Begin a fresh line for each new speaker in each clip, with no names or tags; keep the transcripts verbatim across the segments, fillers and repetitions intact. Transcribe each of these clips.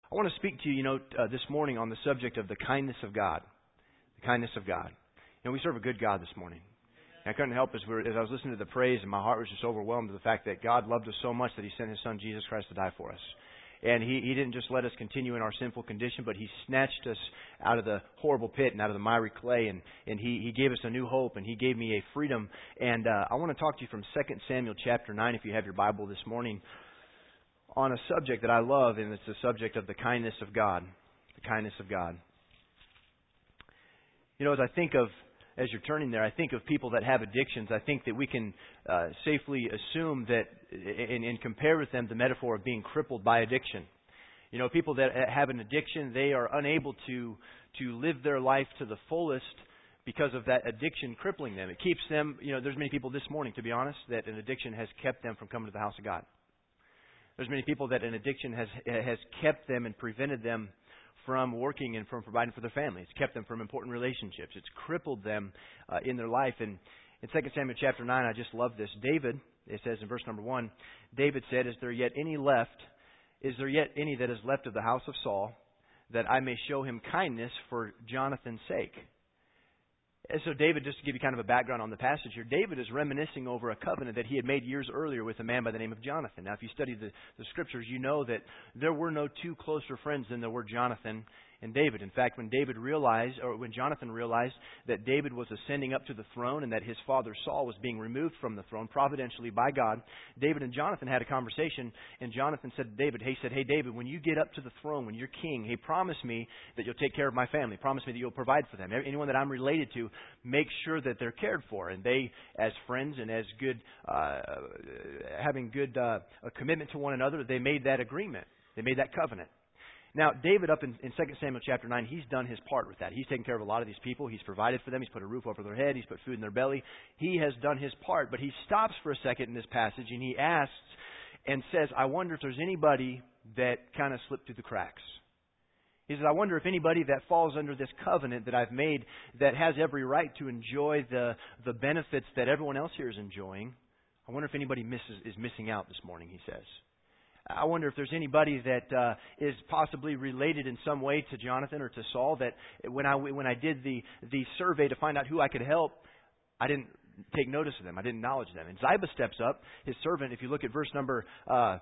I want to speak to you, you know, uh, this morning on the subject of the kindness of God. The kindness of God. You know, we serve a good God this morning. And I couldn't help as, we were, as I was listening to the praise, and my heart was just overwhelmed with the fact that God loved us so much that He sent His Son, Jesus Christ, to die for us. And he, he didn't just let us continue in our sinful condition, but He snatched us out of the horrible pit and out of the miry clay, and, and he, he gave us a new hope, and He gave me a freedom. And uh, I want to talk to you from Second Samuel chapter nine, if you have your Bible this morning, on a subject that I love, and it's the subject of the kindness of God. The kindness of God. You know, as I think of, as you're turning there, I think of people that have addictions. I think that we can uh, safely assume that, and, and compare with them the metaphor of being crippled by addiction. You know, people that have an addiction, they are unable to to live their life to the fullest because of that addiction crippling them. It keeps them, you know, there's many people this morning, to be honest, that an addiction has kept them from coming to the house of God. There's many people that an addiction has has kept them and prevented them from working and from providing for their family. It's kept them from important relationships. It's crippled them uh, in their life. And in Second Samuel chapter nine, I just love this. David, it says in verse number one, David said, "Is there yet any left? Is there yet any that is left of the house of Saul, that I may show him kindness for Jonathan's sake?" And so David, just to give you kind of a background on the passage here, David is reminiscing over a covenant that he had made years earlier with a man by the name of Jonathan. Now, if you study the, the Scriptures, you know that there were no two closer friends than there were Jonathan and David. In fact, when David realized, or when Jonathan realized that David was ascending up to the throne and that his father Saul was being removed from the throne providentially by God, David and Jonathan had a conversation, and Jonathan said to David, he said, "Hey David, when you get up to the throne, when you're king, hey, promise me that you'll take care of my family. Promise me that you'll provide for them. Anyone that I'm related to, make sure that they're cared for." And they, as friends and as good, uh, having good uh, a commitment to one another, they made that agreement. They made that covenant. Now, David, up in, in Second Samuel chapter nine, he's done his part with that. He's taken care of a lot of these people. He's provided for them. He's put a roof over their head. He's put food in their belly. He has done his part. But he stops for a second in this passage, and he asks and says, "I wonder if there's anybody that kind of slipped through the cracks." He says, "I wonder if anybody that falls under this covenant that I've made that has every right to enjoy the, the benefits that everyone else here is enjoying. I wonder if anybody misses, is missing out this morning," he says. "I wonder if there's anybody that uh, is possibly related in some way to Jonathan or to Saul, that when I when I did the the survey to find out who I could help, I didn't take notice of them. I didn't acknowledge them." And Ziba steps up, his servant. If you look at verse number uh,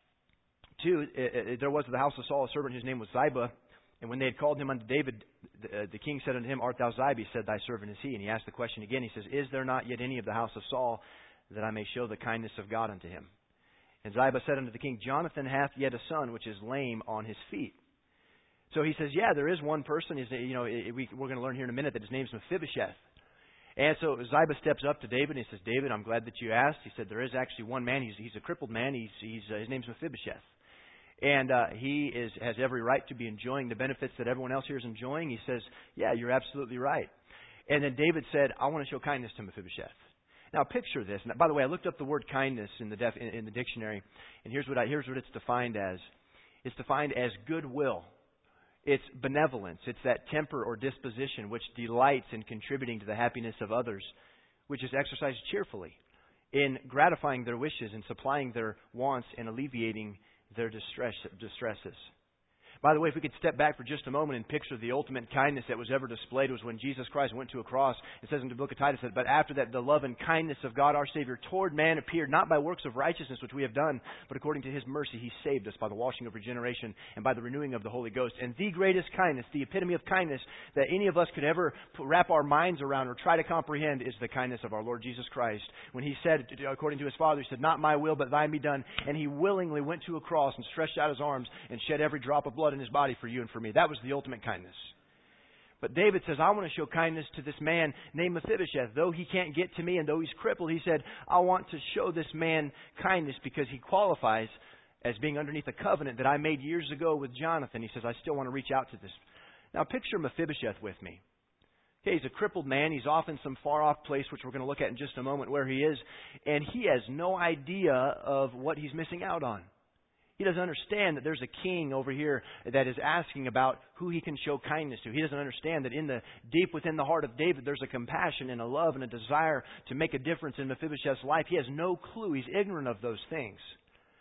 two, it, it, there was in the house of Saul a servant whose name was Ziba. And when they had called him unto David, the, uh, the king said unto him, "Art thou Ziba?" He said, "Thy servant is he." And he asked the question again. He says, "Is there not yet any of the house of Saul, that I may show the kindness of God unto him?" And Ziba said unto the king, "Jonathan hath yet a son, which is lame on his feet." So he says, yeah, there is one person. Is you know we, We're going to learn here in a minute that his name's Mephibosheth. And so Ziba steps up to David and he says, "David, I'm glad that you asked." He said, "There is actually one man. He's, he's a crippled man. He's, he's, uh, his name's Mephibosheth. And uh, he is has every right to be enjoying the benefits that everyone else here is enjoying." He says, "Yeah, you're absolutely right." And then David said, "I want to show kindness to Mephibosheth." Now picture this. Now, by the way, I looked up the word kindness in the def, in, in the dictionary, and here's what I, here's what it's defined as. It's defined as goodwill. It's benevolence. It's that temper or disposition which delights in contributing to the happiness of others, which is exercised cheerfully in gratifying their wishes and supplying their wants and alleviating their distress, distresses. By the way, if we could step back for just a moment and picture the ultimate kindness that was ever displayed was when Jesus Christ went to a cross. It says in the book of Titus that, "But after that, the love and kindness of God our Savior toward man appeared, not by works of righteousness which we have done, but according to His mercy He saved us by the washing of regeneration and by the renewing of the Holy Ghost." And the greatest kindness, the epitome of kindness that any of us could ever wrap our minds around or try to comprehend is the kindness of our Lord Jesus Christ. When He said, according to His Father, He said, "Not my will, but thine be done." And He willingly went to a cross and stretched out His arms and shed every drop of blood in His body for you and for me. That was the ultimate kindness. But David says, "I want to show kindness to this man named Mephibosheth. Though he can't get to me and though he's crippled," he said, "I want to show this man kindness because he qualifies as being underneath a covenant that I made years ago with Jonathan." He says, "I still want to reach out to this." Now picture Mephibosheth with me. Okay, he's a crippled man. He's off in some far-off place, which we're going to look at in just a moment, where he is. And he has no idea of what he's missing out on. He doesn't understand that there's a king over here that is asking about who he can show kindness to. He doesn't understand that in the deep within the heart of David, there's a compassion and a love and a desire to make a difference in Mephibosheth's life. He has no clue. He's ignorant of those things.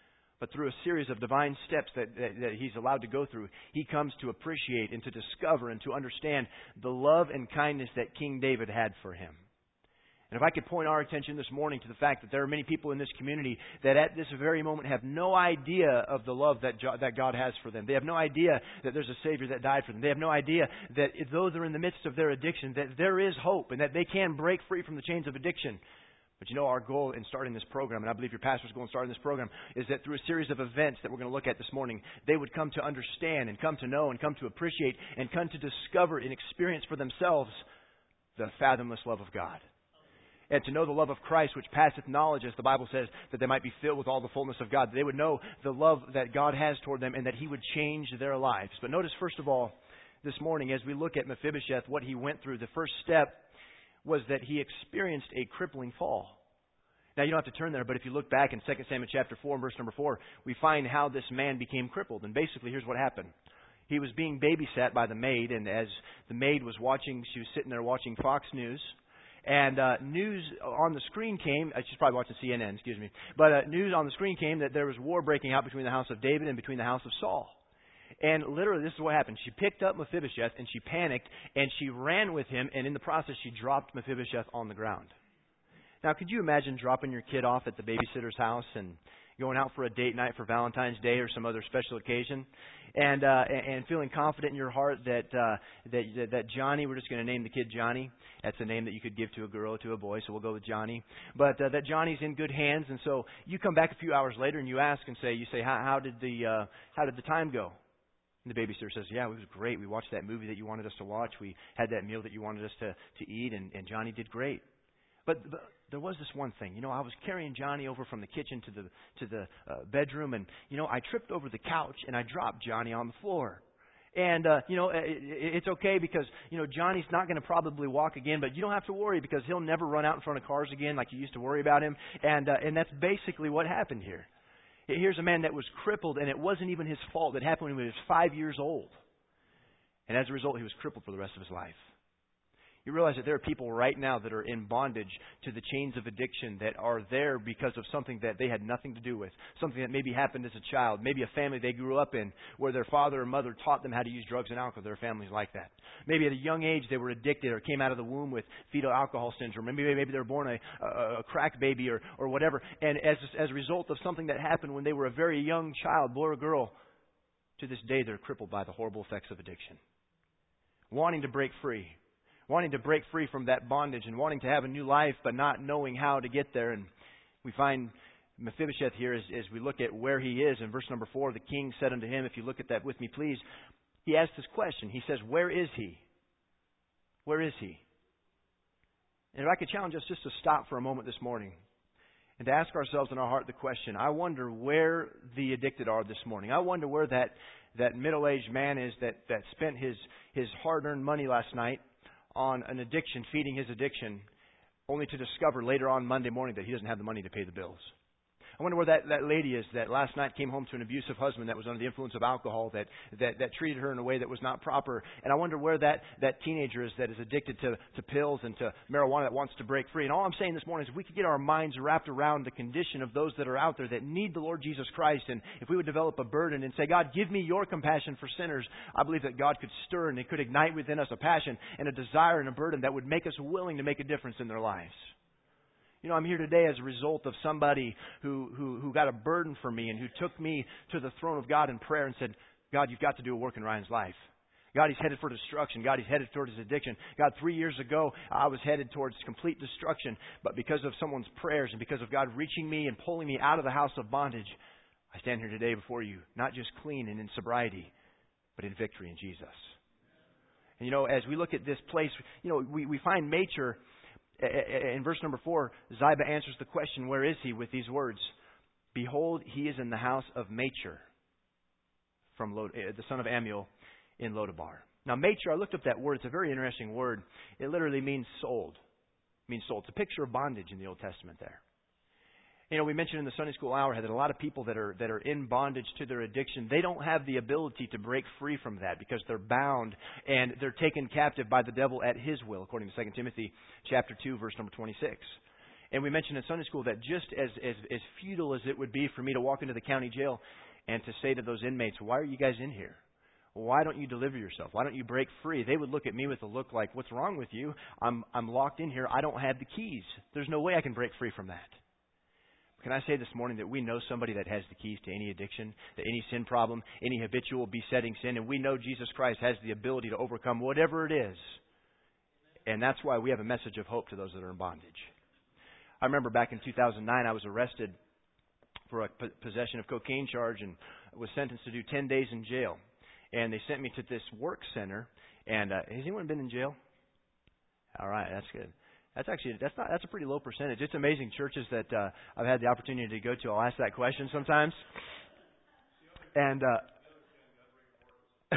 But through a series of divine steps that, that, that he's allowed to go through, he comes to appreciate and to discover and to understand the love and kindness that King David had for him. And if I could point our attention this morning to the fact that there are many people in this community that at this very moment have no idea of the love that that God has for them. They have no idea that there's a Savior that died for them. They have no idea that though they're in the midst of their addiction, that there is hope and that they can break free from the chains of addiction. But you know, our goal in starting this program, and I believe your pastor's goal in starting this program, is that through a series of events that we're going to look at this morning, they would come to understand and come to know and come to appreciate and come to discover and experience for themselves the fathomless love of God. And to know the love of Christ, which passeth knowledge, as the Bible says, that they might be filled with all the fullness of God. That they would know the love that God has toward them and that He would change their lives. But notice, first of all, this morning, as we look at Mephibosheth, what he went through, the first step was that he experienced a crippling fall. Now, you don't have to turn there, but if you look back in Second Samuel chapter four, verse number four, we find how this man became crippled. And basically, here's what happened. He was being babysat by the maid, and as the maid was watching, she was sitting there watching Fox News. And uh, news on the screen came, uh, she's probably watching C N N, excuse me, but uh, news on the screen came that there was war breaking out between the house of David and between the house of Saul. And literally, this is what happened. She picked up Mephibosheth, and she panicked, and she ran with him, and in the process, she dropped Mephibosheth on the ground. Now, could you imagine dropping your kid off at the babysitter's house and going out for a date night for Valentine's Day or some other special occasion, and uh, and feeling confident in your heart that uh, that that Johnny, we're just going to name the kid Johnny. That's a name that you could give to a girl or to a boy, so we'll go with Johnny. But uh, that Johnny's in good hands, and so you come back a few hours later and you ask and say, you say, how, how did the uh, how did the time go? And the babysitter says, yeah, it was great. We watched that movie that you wanted us to watch. We had that meal that you wanted us to to eat, and, and Johnny did great. But, but there was this one thing. You know, I was carrying Johnny over from the kitchen to the to the uh, bedroom, and, you know, I tripped over the couch, and I dropped Johnny on the floor. And, uh, you know, it, it's okay because, you know, Johnny's not going to probably walk again, but you don't have to worry because he'll never run out in front of cars again like you used to worry about him. And uh, and that's basically what happened here. Here's a man that was crippled, and it wasn't even his fault. It happened when he was five years old. And as a result, he was crippled for the rest of his life. You realize that there are people right now that are in bondage to the chains of addiction that are there because of something that they had nothing to do with. Something that maybe happened as a child. Maybe a family they grew up in where their father or mother taught them how to use drugs and alcohol. There are families like that. Maybe at a young age they were addicted or came out of the womb with fetal alcohol syndrome. Maybe maybe they were born a, a, a crack baby or, or whatever. And as, as a result of something that happened when they were a very young child, boy or girl, to this day they're crippled by the horrible effects of addiction. Wanting to break free. Wanting to break free from that bondage and wanting to have a new life but not knowing how to get there. And we find Mephibosheth here as, as we look at where he is. In verse number four, the king said unto him, if you look at that with me, please, he asked this question. He says, where is he? Where is he? And if I could challenge us just to stop for a moment this morning and to ask ourselves in our heart the question, I wonder where the addicted are this morning. I wonder where that, that middle-aged man is that, that spent his, his hard-earned money last night on an addiction, feeding his addiction, only to discover later on Monday morning that he doesn't have the money to pay the bills. I wonder where that, that lady is that last night came home to an abusive husband that was under the influence of alcohol, that, that, that treated her in a way that was not proper. And I wonder where that, that teenager is that is addicted to, to pills and to marijuana that wants to break free. And all I'm saying this morning is if we could get our minds wrapped around the condition of those that are out there that need the Lord Jesus Christ, and if we would develop a burden and say, God, give me your compassion for sinners, I believe that God could stir and it could ignite within us a passion and a desire and a burden that would make us willing to make a difference in their lives. You know, I'm here today as a result of somebody who, who, who got a burden for me and who took me to the throne of God in prayer and said, God, you've got to do a work in Ryan's life. God, he's headed for destruction. God, he's headed towards his addiction. God, three years ago, I was headed towards complete destruction. But because of someone's prayers and because of God reaching me and pulling me out of the house of bondage, I stand here today before you, not just clean and in sobriety, but in victory in Jesus. And, you know, as we look at this place, you know, we, we find Machir. In verse number four, Ziba answers the question, where is he, with these words, behold, he is in the house of Machir, from Lod- the son of Ammiel in Lodabar. Now, Machir, I looked up that word. It's a very interesting word. It literally means sold. It means sold. It's a picture of bondage in the Old Testament there. You know, we mentioned in the Sunday school hour that a lot of people that are that are in bondage to their addiction, they don't have the ability to break free from that because they're bound and they're taken captive by the devil at his will, according to Second Timothy chapter two, verse number twenty-six. And we mentioned in Sunday school that just as, as, as futile as it would be for me to walk into the county jail and to say to those inmates, why are you guys in here? Why don't you deliver yourself? Why don't you break free? They would look at me with a look like, what's wrong with you? I'm, I'm locked in here. I don't have the keys. There's no way I can break free from that. Can I say this morning that we know somebody that has the keys to any addiction, to any sin problem, any habitual besetting sin, and we know Jesus Christ has the ability to overcome whatever it is. And that's why we have a message of hope to those that are in bondage. I remember back in two thousand nine, I was arrested for a p- possession of cocaine charge and was sentenced to do ten days in jail. And they sent me to this work center. And uh, has anyone been in jail? All right, that's good. That's actually that's not that's a pretty low percentage. It's amazing churches that uh, I've had the opportunity to go to. I'll ask that question sometimes. And uh,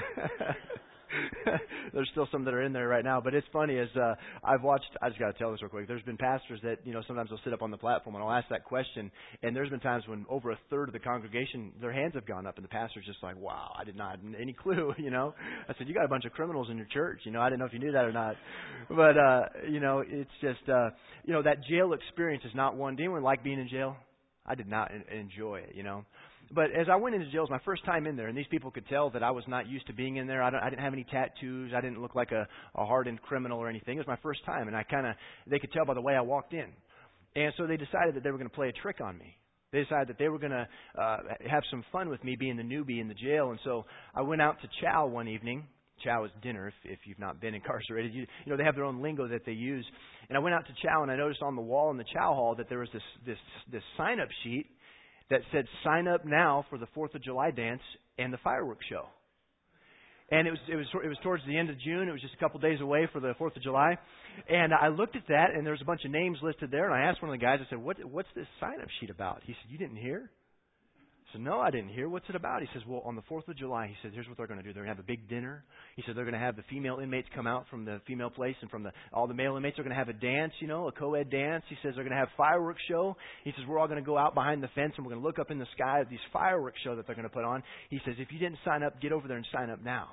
there's still some that are in there right now. But it's funny as uh, I've watched. I just got to tell this real quick. There's been pastors that you know sometimes they'll sit up on the platform and I'll ask that question. And there's been times when over a third of the congregation their hands have gone up, and the pastor's just like, "Wow, I did not have any clue." You know, I said, "You got a bunch of criminals in your church." You know, I didn't know if you knew that or not. But uh, you know, it's just uh, you know that jail experience is not one. Did anyone like being in jail? I did not enjoy it. You know. But as I went into jail, it was my first time in there, and these people could tell that I was not used to being in there. I, don't, I didn't have any tattoos. I didn't look like a, a hardened criminal or anything. It was my first time, and I kind of they could tell by the way I walked in. And so they decided that they were going to play a trick on me. They decided that they were going to uh, have some fun with me being the newbie in the jail. And so I went out to chow one evening. Chow is dinner if, if you've not been incarcerated. You, you know, they have their own lingo that they use. And I went out to chow, and I noticed on the wall in the chow hall that there was this this this sign-up sheet that said, sign up now for the fourth of July dance and the fireworks show. And it was it was it was towards the end of June. It was just a couple days away for the fourth of July. And I looked at that, and there was a bunch of names listed there. And I asked one of the guys, I said, what, what's this sign-up sheet about? He said, you didn't hear? I said, no, I didn't hear. What's it about? He says, well, on the fourth of July, he says, here's what they're going to do. They're going to have a big dinner. He said, they're going to have the female inmates come out from the female place, and from the all the male inmates are going to have a dance, you know, a co-ed dance. He says, they're going to have fireworks show. He says, we're all going to go out behind the fence, and we're going to look up in the sky at these fireworks show that they're going to put on. He says, if you didn't sign up, get over there and sign up now.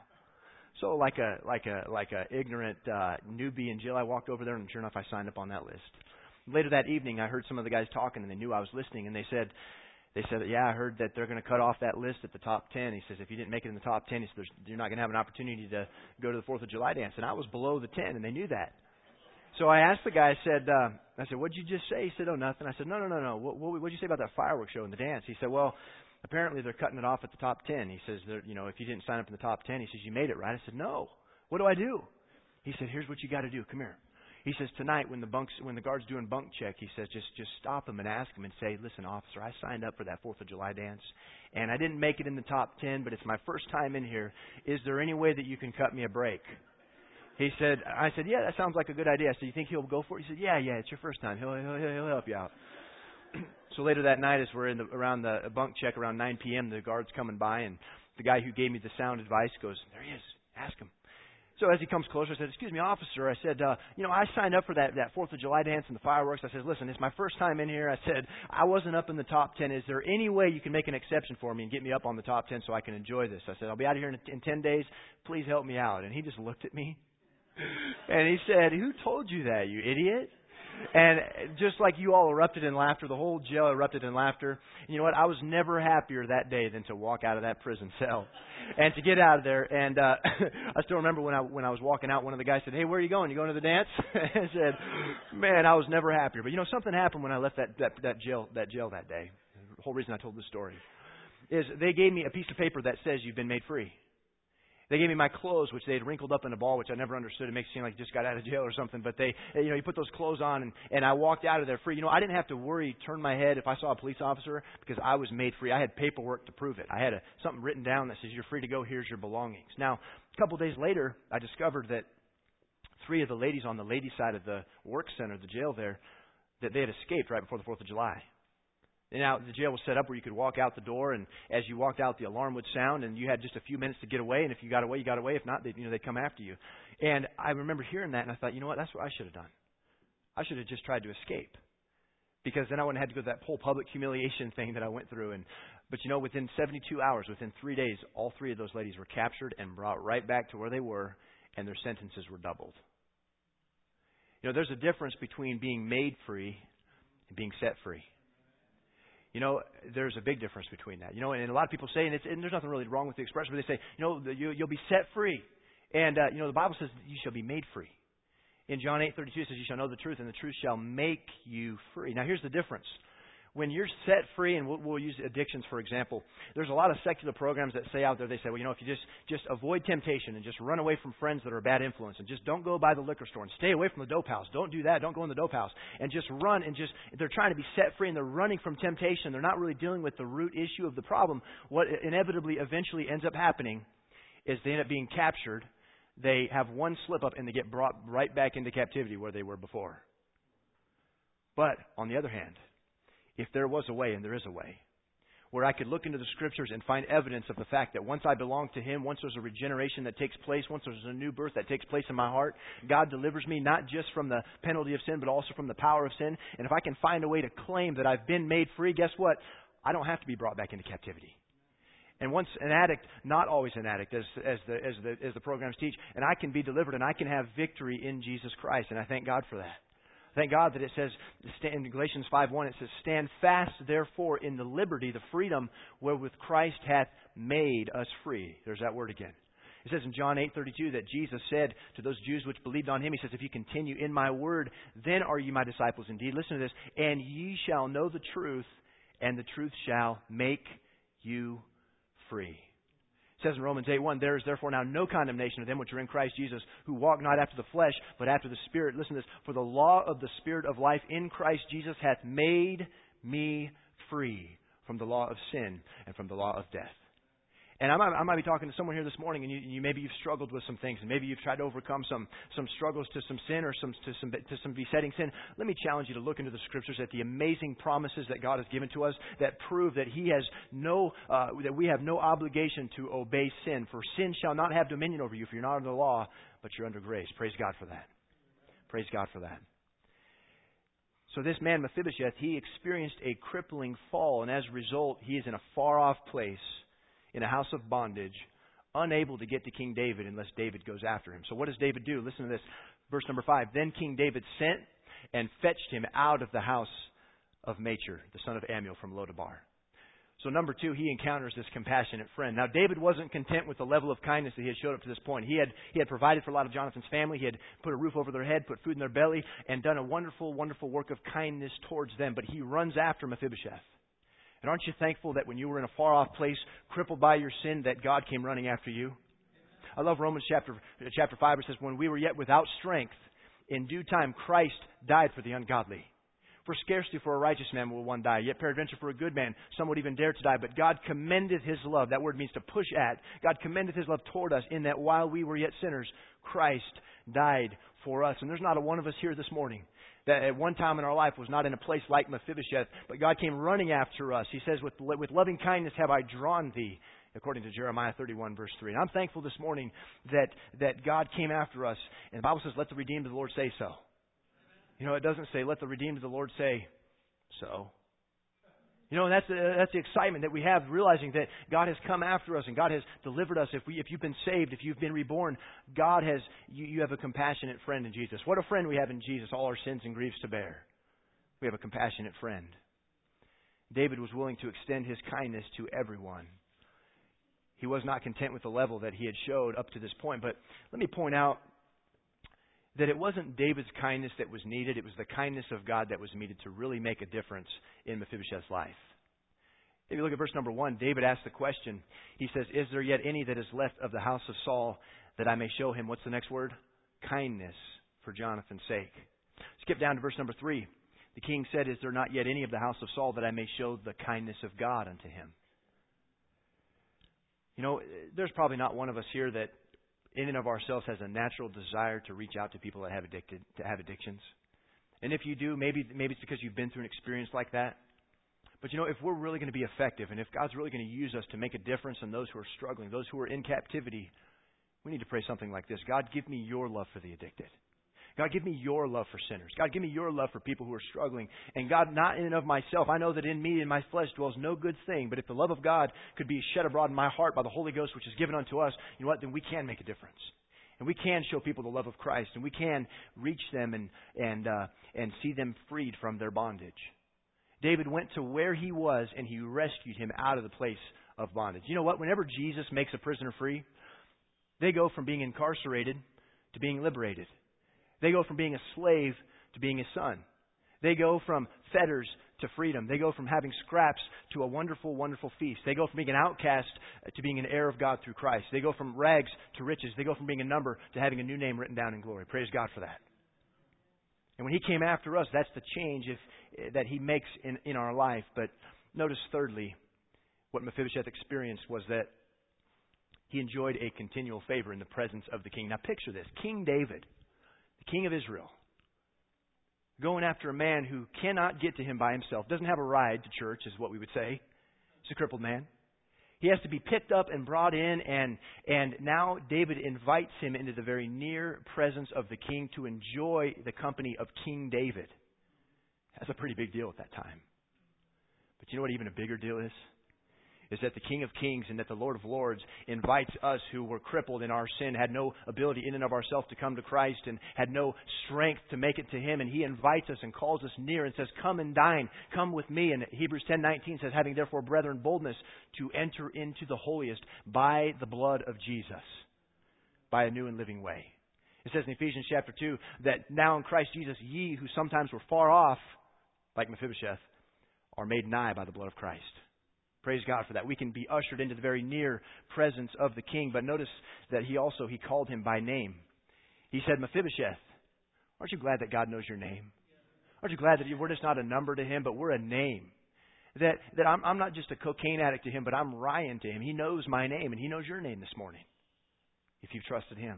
So like a like a like a ignorant uh, newbie in jail, I walked over there, and sure enough, I signed up on that list. Later that evening, I heard some of the guys talking, and they knew I was listening, and they said, They said, yeah, I heard that they're going to cut off that list at the top ten. He says, if you didn't make it in the top ten, he says, you're not going to have an opportunity to go to the fourth of July dance. And I was below the ten, and they knew that. So I asked the guy, I said, uh, I said, what'd you just say? He said, oh, nothing. I said, no, no, no, no. What, what did you say about that fireworks show and the dance? He said, well, apparently they're cutting it off at the top ten. He says, you know, if you didn't sign up in the top ten, he says, you made it, right? I said, no. What do I do? He said, here's what you got to do. Come here. He says, tonight when the bunks, when the guard's doing bunk check, he says, just just stop him and ask him and say, listen, officer, I signed up for that fourth of July dance, and I didn't make it in the top ten, but it's my first time in here. Is there any way that you can cut me a break? He said, I said, yeah, that sounds like a good idea. I said, you think he'll go for it? He said, yeah, yeah, it's your first time. He'll he'll, he'll help you out. So later that night, as we're in the, around the bunk check around nine p.m., the guard's coming by, and the guy who gave me the sound advice goes, there he is. Ask him. So as he comes closer, I said, excuse me, officer. I said, uh, you know, I signed up for that, that fourth of July dance and the fireworks. I said, listen, it's my first time in here. I said, I wasn't up in the top ten. Is there any way you can make an exception for me and get me up on the top ten so I can enjoy this? I said, I'll be out of here in, in ten days. Please help me out. And he just looked at me. And he said, who told you that, you idiot? And just like you all erupted in laughter, the whole jail erupted in laughter. And you know what? I was never happier that day than to walk out of that prison cell and to get out of there. And uh, I still remember when I when I was walking out, one of the guys said, hey, where are you going? You going to the dance? I said, man, I was never happier. But you know, something happened when I left that, that, that jail that jail that day. The whole reason I told this story is they gave me a piece of paper that says you've been made free. They gave me my clothes, which they had wrinkled up in a ball, which I never understood. It makes it seem like you just got out of jail or something. But they, you know, you put those clothes on, and, and I walked out of there free. You know, I didn't have to worry, turn my head if I saw a police officer because I was made free. I had paperwork to prove it. I had a, something written down that says, you're free to go. Here's your belongings. Now, a couple days later, I discovered that three of the ladies on the ladies' side of the work center, the jail there, that they had escaped right before the fourth of July. And now the jail was set up where you could walk out the door, and as you walked out, the alarm would sound, and you had just a few minutes to get away. And if you got away, you got away. If not, they, you know, they'd come after you. And I remember hearing that, and I thought, you know what? That's what I should have done. I should have just tried to escape, because then I wouldn't have had to go to that whole public humiliation thing that I went through. And but you know, within seventy-two hours, within three days, all three of those ladies were captured and brought right back to where they were, and their sentences were doubled. You know, there's a difference between being made free and being set free. You know, there's a big difference between that. You know, and a lot of people say, and, it's, and there's nothing really wrong with the expression, but they say, you know, you, you'll be set free. And, uh, you know, the Bible says you shall be made free. In John eight thirty-two, it says you shall know the truth, and the truth shall make you free. Now, here's the difference. When you're set free, and we'll, we'll use addictions for example, there's a lot of secular programs that say out there, they say, well, you know, if you just, just avoid temptation and just run away from friends that are a bad influence and just don't go by the liquor store and stay away from the dope house. Don't do that. Don't go in the dope house. And just run and just, they're trying to be set free and they're running from temptation. They're not really dealing with the root issue of the problem. What inevitably eventually ends up happening is they end up being captured. They have one slip up and they get brought right back into captivity where they were before. But on the other hand, if there was a way, and there is a way, where I could look into the Scriptures and find evidence of the fact that once I belong to Him, once there's a regeneration that takes place, once there's a new birth that takes place in my heart, God delivers me not just from the penalty of sin, but also from the power of sin. And if I can find a way to claim that I've been made free, guess what? I don't have to be brought back into captivity. And once an addict, not always an addict, as, as, the, as, the, as the programs teach, and I can be delivered and I can have victory in Jesus Christ. And I thank God for that. Thank God that it says in Galatians five one, it says, stand fast, therefore, in the liberty, the freedom wherewith Christ hath made us free. There's that word again. It says in John eight thirty-two that Jesus said to those Jews which believed on Him, He says, if you continue in my word, then are you my disciples indeed. Listen to this. And ye shall know the truth, and the truth shall make you free. It says in Romans eight one, there is therefore now no condemnation of them which are in Christ Jesus, who walk not after the flesh, but after the Spirit. Listen to this. For the law of the Spirit of life in Christ Jesus hath made me free from the law of sin and from the law of death. And I might, I might be talking to someone here this morning, and you, you maybe you've struggled with some things, and maybe you've tried to overcome some some struggles to some sin or some to some to some besetting sin. Let me challenge you to look into the Scriptures at the amazing promises that God has given to us that prove that He has no uh, that we have no obligation to obey sin. For sin shall not have dominion over you, for you're not under the law, but you're under grace. Praise God for that. Praise God for that. So this man Mephibosheth, he experienced a crippling fall, and as a result, he is in a far off place, in a house of bondage, unable to get to King David unless David goes after him. So what does David do? Listen to this. Verse number five. Then King David sent and fetched him out of the house of Machir, the son of Ammiel, from Lodabar. So number two, he encounters this compassionate friend. Now David wasn't content with the level of kindness that he had showed up to this point. He had he had provided for a lot of Jonathan's family. He had put a roof over their head, put food in their belly, and done a wonderful, wonderful work of kindness towards them. But he runs after Mephibosheth. And aren't you thankful that when you were in a far-off place, crippled by your sin, that God came running after you? I love Romans chapter chapter five. It says, when we were yet without strength, in due time Christ died for the ungodly. For scarcely for a righteous man will one die, yet peradventure for a good man some would even dare to die. But God commendeth His love. That word means to push at. God commendeth His love toward us in that while we were yet sinners, Christ died for us. And there's not a one of us here this morning that at one time in our life was not in a place like Mephibosheth, but God came running after us. He says, with, with loving kindness have I drawn thee, according to Jeremiah thirty-one, verse three. And I'm thankful this morning that, that God came after us. And the Bible says, let the redeemed of the Lord say so. You know, it doesn't say, let the redeemed of the Lord say so. You know, and that's the, that's the excitement that we have, realizing that God has come after us and God has delivered us. If we, if you've been saved, if you've been reborn, God has, you, you have a compassionate friend in Jesus. What a friend we have in Jesus, all our sins and griefs to bear. We have a compassionate friend. David was willing to extend his kindness to everyone. He was not content with the level that he had showed up to this point. But let me point out that it wasn't David's kindness that was needed. It was the kindness of God that was needed to really make a difference in Mephibosheth's life. If you look at verse number one, David asked the question. He says, is there yet any that is left of the house of Saul that I may show him? What's the next word? Kindness for Jonathan's sake. Skip down to verse number three. The king said, is there not yet any of the house of Saul that I may show the kindness of God unto him? You know, there's probably not one of us here that in and of ourselves has a natural desire to reach out to people that have addicted to have addictions. And if you do, maybe maybe it's because you've been through an experience like that. But you know, if we're really going to be effective and if God's really going to use us to make a difference in those who are struggling, those who are in captivity, we need to pray something like this. God, give me your love for the addicted. God, give me your love for sinners. God, give me your love for people who are struggling. And God, not in and of myself. I know that in me and my flesh dwells no good thing. But if the love of God could be shed abroad in my heart by the Holy Ghost, which is given unto us, you know what? Then we can make a difference. And we can show people the love of Christ. And we can reach them and and uh, and see them freed from their bondage. David went to where he was and he rescued him out of the place of bondage. You know what? Whenever Jesus makes a prisoner free, they go from being incarcerated to being liberated. They go from being a slave to being a son. They go from fetters to freedom. They go from having scraps to a wonderful, wonderful feast. They go from being an outcast to being an heir of God through Christ. They go from rags to riches. They go from being a number to having a new name written down in glory. Praise God for that. And when He came after us, that's the change if, that He makes in, in our life. But notice thirdly, what Mephibosheth experienced was that he enjoyed a continual favor in the presence of the king. Now picture this. King David, the king of Israel, going after a man who cannot get to him by himself, doesn't have a ride to church, is what we would say. He's a crippled man. He has to be picked up and brought in, and and now David invites him into the very near presence of the king to enjoy the company of King David. That's a pretty big deal at that time. But you know what even a bigger deal is? Is that the King of Kings and that the Lord of Lords invites us who were crippled in our sin, had no ability in and of ourselves to come to Christ, and had no strength to make it to Him. And He invites us and calls us near and says, come and dine, come with me. And Hebrews ten nineteen says, having therefore, brethren, boldness to enter into the holiest by the blood of Jesus, by a new and living way. It says in Ephesians chapter two that now in Christ Jesus, ye who sometimes were far off, like Mephibosheth, are made nigh by the blood of Christ. Praise God for that. We can be ushered into the very near presence of the king. But notice that he also, he called him by name. He said, Mephibosheth, aren't you glad that God knows your name? Aren't you glad that we're just not a number to Him, but we're a name? That that I'm, I'm not just a cocaine addict to Him, but I'm Ryan to Him. He knows my name, and He knows your name this morning, if you've trusted Him.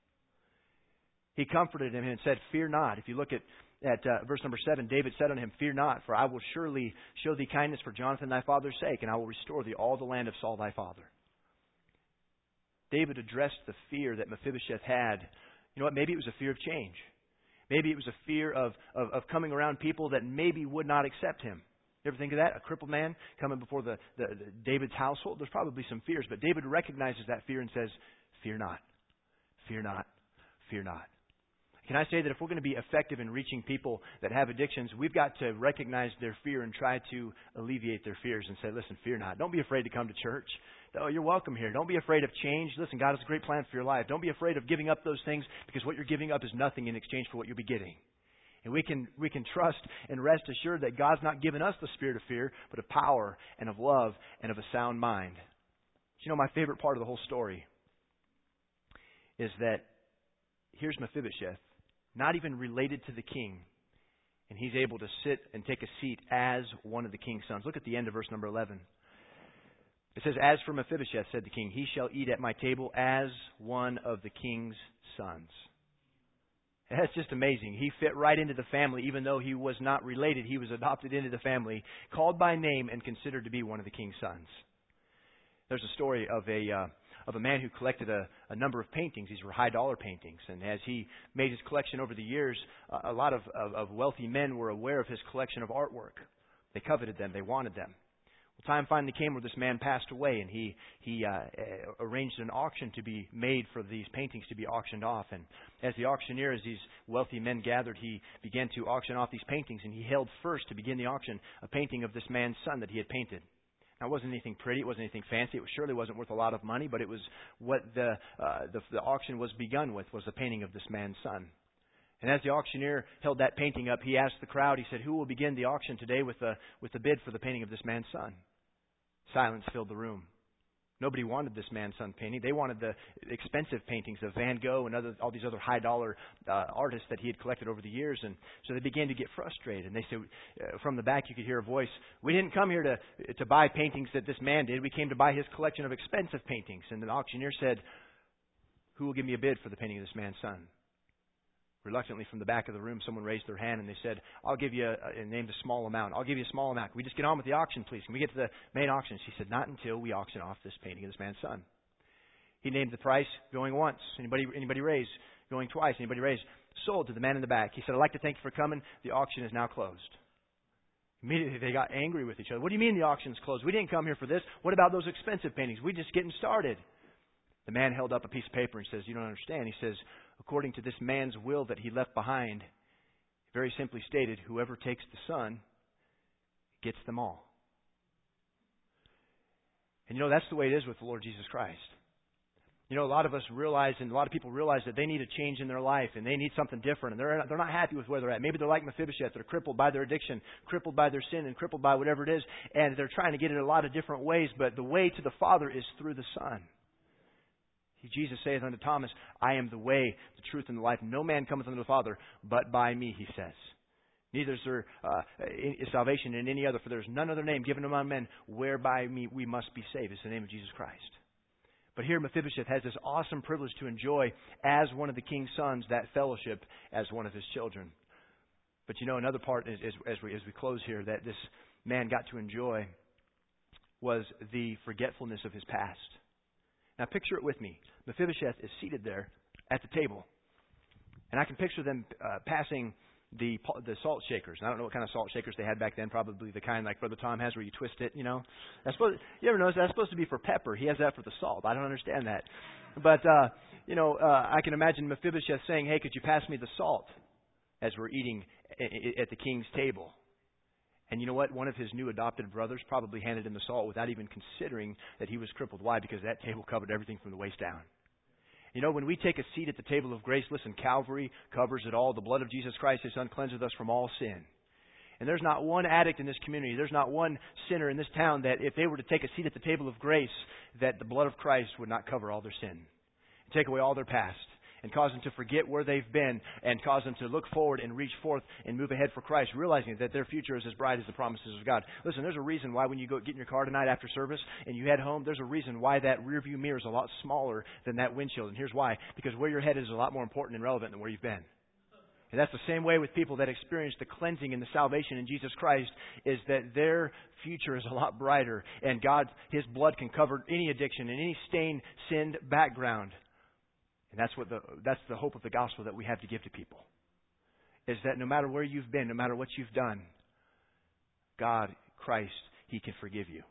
He comforted him and said, fear not. If you look at At uh, verse number seven, David said unto him, fear not, for I will surely show thee kindness for Jonathan thy father's sake, and I will restore thee all the land of Saul thy father. David addressed the fear that Mephibosheth had. You know what? Maybe it was a fear of change. Maybe it was a fear of, of, of coming around people that maybe would not accept him. You ever think of that? A crippled man coming before the, the, the David's household? There's probably some fears, but David recognizes that fear and says, fear not, fear not, fear not. Can I say that if we're going to be effective in reaching people that have addictions, we've got to recognize their fear and try to alleviate their fears and say, listen, fear not. Don't be afraid to come to church. Oh, you're welcome here. Don't be afraid of change. Listen, God has a great plan for your life. Don't be afraid of giving up those things, because what you're giving up is nothing in exchange for what you'll be getting. And we can we can trust and rest assured that God's not given us the spirit of fear, but of power and of love and of a sound mind. But you know, my favorite part of the whole story is that here's Mephibosheth, not even related to the king, and he's able to sit and take a seat as one of the king's sons. Look at the end of verse number eleven. It says, as for Mephibosheth, said the king, he shall eat at my table as one of the king's sons. That's just amazing. He fit right into the family, even though he was not related. He was adopted into the family, called by name, and considered to be one of the king's sons. There's a story of a uh, of a man who collected a, a number of paintings. These were high-dollar paintings. And as he made his collection over the years, uh, a lot of, of, of wealthy men were aware of his collection of artwork. They coveted them. They wanted them. Well, time finally came where this man passed away, and he, he uh, arranged an auction to be made for these paintings to be auctioned off. And as the auctioneer, as these wealthy men gathered, he began to auction off these paintings, and he held first to begin the auction a painting of this man's son that he had painted. Now, it wasn't anything pretty. It wasn't anything fancy. It was, surely wasn't worth a lot of money, but it was what the, uh, the the auction was begun with, was the painting of this man's son. And as the auctioneer held that painting up, he asked the crowd, he said, who will begin the auction today with the, with the bid for the painting of this man's son? Silence filled the room. Nobody wanted this man's son painting. They wanted the expensive paintings of Van Gogh and other, all these other high-dollar uh, artists that he had collected over the years. And so they began to get frustrated. And they said, uh, from the back you could hear a voice, we didn't come here to to buy paintings that this man did. We came to buy his collection of expensive paintings. And the auctioneer said, who will give me a bid for the painting of this man's son? Reluctantly, from the back of the room, someone raised their hand and they said, I'll give you, a, and named a small amount. I'll give you a small amount. Can we just get on with the auction, please? Can we get to the main auction? She said, not until we auction off this painting of this man's son. He named the price, going once. Anybody anybody raise? Going twice. Anybody raise? Sold to the man in the back. He said, I'd like to thank you for coming. The auction is now closed. Immediately they got angry with each other. What do you mean the auction's closed? We didn't come here for this. What about those expensive paintings? We're just getting started. The man held up a piece of paper and says, you don't understand. He says, according to this man's will that he left behind, very simply stated, whoever takes the son gets them all. And you know, that's the way it is with the Lord Jesus Christ. You know, a lot of us realize, and a lot of people realize that they need a change in their life, and they need something different, and they're they're not happy with where they're at. Maybe they're like Mephibosheth. They're crippled by their addiction, crippled by their sin, and crippled by whatever it is, and they're trying to get it a lot of different ways, but the way to the Father is through the Son. Jesus saith unto Thomas, I am the way, the truth, and the life. No man cometh unto the Father but by me, he says. Neither is there uh, salvation in any other, for there is none other name given among men whereby me we must be saved. It's the name of Jesus Christ. But here Mephibosheth has this awesome privilege to enjoy as one of the king's sons that fellowship as one of his children. But you know, another part is, is, as, we, as we close here that this man got to enjoy was the forgetfulness of his past. Now picture it with me. Mephibosheth is seated there at the table. And I can picture them uh, passing the the salt shakers. I don't know what kind of salt shakers they had back then. Probably the kind like Brother Tom has where you twist it, you know. That's supposed, you ever notice that's supposed to be for pepper. He has that for the salt. I don't understand that. But, uh, you know, uh, I can imagine Mephibosheth saying, hey, could you pass me the salt as we're eating at the king's table? And you know what? One of his new adopted brothers probably handed him the salt without even considering that he was crippled. Why? Because that table covered everything from the waist down. You know, when we take a seat at the table of grace, listen, Calvary covers it all. The blood of Jesus Christ, His Son, cleanseth us from all sin. And there's not one addict in this community, there's not one sinner in this town that if they were to take a seat at the table of grace, that the blood of Christ would not cover all their sin. And take away all their past. And cause them to forget where they've been, and cause them to look forward and reach forth and move ahead for Christ, realizing that their future is as bright as the promises of God. Listen, there's a reason why when you go get in your car tonight after service and you head home, there's a reason why that rearview mirror is a lot smaller than that windshield. And here's why. Because where you're headed is a lot more important and relevant than where you've been. And that's the same way with people that experience the cleansing and the salvation in Jesus Christ, is that their future is a lot brighter. And God, His blood can cover any addiction and any stained, sinned background. And that's what the that's the hope of the gospel that we have to give to people. Is that no matter where you've been, no matter what you've done, God, Christ, He can forgive you.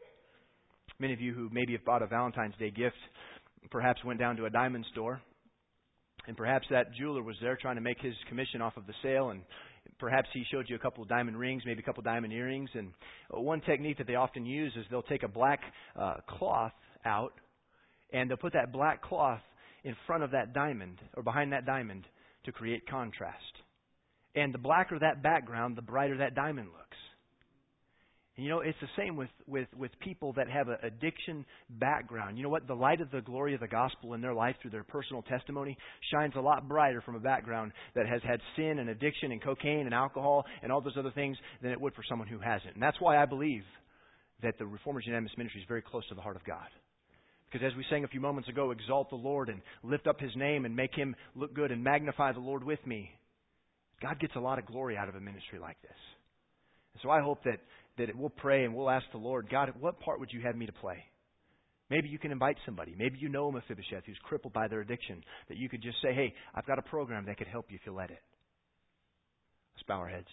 Many of you who maybe have bought a Valentine's Day gift, perhaps went down to a diamond store, and perhaps that jeweler was there trying to make his commission off of the sale, and perhaps he showed you a couple of diamond rings, maybe a couple of diamond earrings. And one technique that they often use is they'll take a black uh, cloth out, and they'll put that black cloth in front of that diamond, or behind that diamond, to create contrast. And the blacker that background, the brighter that diamond looks. And you know, it's the same with, with, with people that have an addiction background. You know what? The light of the glory of the gospel in their life through their personal testimony shines a lot brighter from a background that has had sin and addiction and cocaine and alcohol and all those other things than it would for someone who hasn't. And that's why I believe that the Reformers Unanimous Ministry is very close to the heart of God. Because as we sang a few moments ago, exalt the Lord and lift up His name and make Him look good and magnify the Lord with me. God gets a lot of glory out of a ministry like this. And so I hope that, that we'll pray and we'll ask the Lord, God, what part would you have me to play? Maybe you can invite somebody. Maybe you know a Mephibosheth who's crippled by their addiction, that you could just say, hey, I've got a program that could help you if you let it. Let's bow our heads.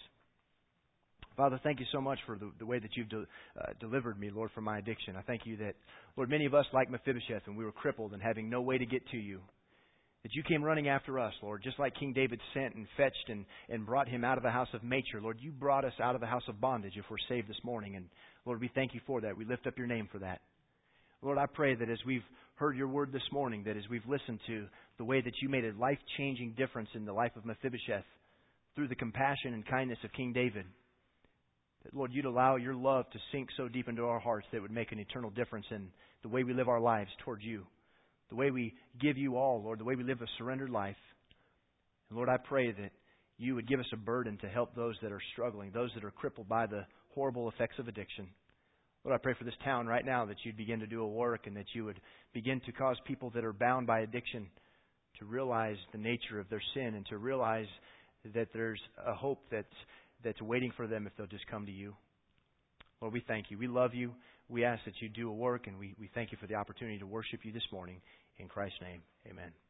Father, thank you so much for the, the way that you've de, uh, delivered me, Lord, from my addiction. I thank you that, Lord, many of us like Mephibosheth, and we were crippled and having no way to get to you, that you came running after us, Lord, just like King David sent and fetched and, and brought him out of the house of nature. Lord, you brought us out of the house of bondage if we're saved this morning. And, Lord, we thank you for that. We lift up your name for that. Lord, I pray that as we've heard your word this morning, that as we've listened to the way that you made a life-changing difference in the life of Mephibosheth through the compassion and kindness of King David, that, Lord, you'd allow your love to sink so deep into our hearts that it would make an eternal difference in the way we live our lives towards you, the way we give you all, Lord, the way we live a surrendered life. And Lord, I pray that you would give us a burden to help those that are struggling, those that are crippled by the horrible effects of addiction. Lord, I pray for this town right now that you'd begin to do a work and that you would begin to cause people that are bound by addiction to realize the nature of their sin and to realize that there's a hope that's that's waiting for them if they'll just come to you. Lord, we thank you. We love you. We ask that you do a work, and we, we thank you for the opportunity to worship you this morning. In Christ's name, amen.